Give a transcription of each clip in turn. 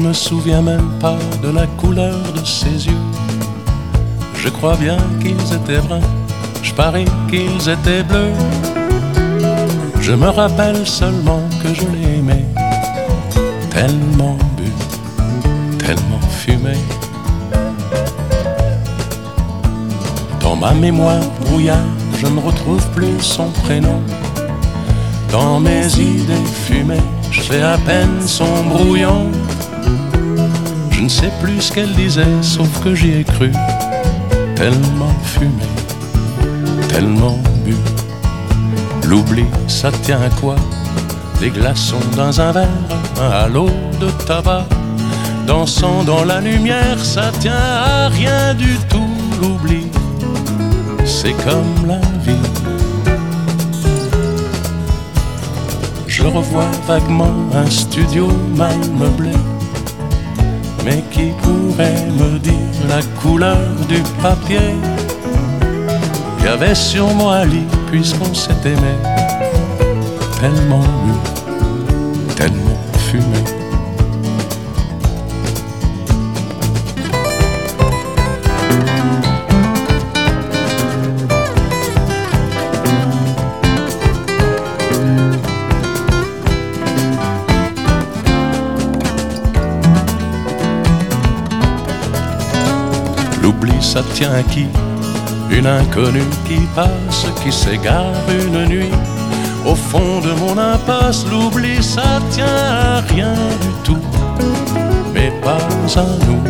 me souviens même pas de la couleur de ses yeux. Je crois bien qu'ils étaient bruns, je parie qu'ils étaient bleus. Je me rappelle seulement que je l'aimais, tellement bu, tellement fumé. Dans ma mémoire brouillard, je ne retrouve plus son prénom. Dans mes idées fumées, je fais à peine son brouillon. Je ne sais plus ce qu'elle disait, sauf que j'y ai cru. Tellement fumé, tellement bu. L'oubli, ça tient à quoi? Des glaçons dans un verre, un halo de tabac. Dansant dans la lumière, ça tient à rien du tout. L'oubli, c'est comme la vie. Je revois vaguement un studio mal meublé. Mais qui pourrait me dire la couleur du papier? Il y avait sur moi lit puisqu'on s'est aimé. Tellement bu, tellement fumé. L'oubli, ça tient à qui? Une inconnue qui passe, qui s'égare une nuit. Au fond de mon impasse, l'oubli, ça tient à rien du tout, mais pas à nous.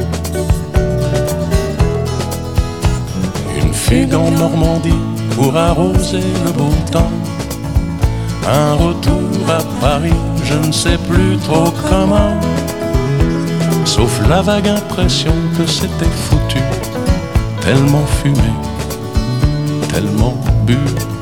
Une figue en Normandie pour arroser le beau temps. Un retour à Paris, je ne sais plus trop comment. Sauf la vague impression que c'était foutu. Tellement fumé, tellement bu.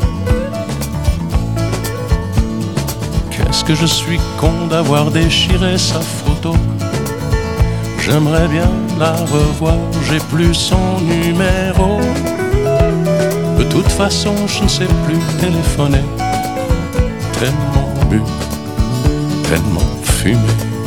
Qu'est-ce que je suis con d'avoir déchiré sa photo. J'aimerais bien la revoir, j'ai plus son numéro. De toute façon, je ne sais plus téléphoner. Tellement bu, tellement fumé.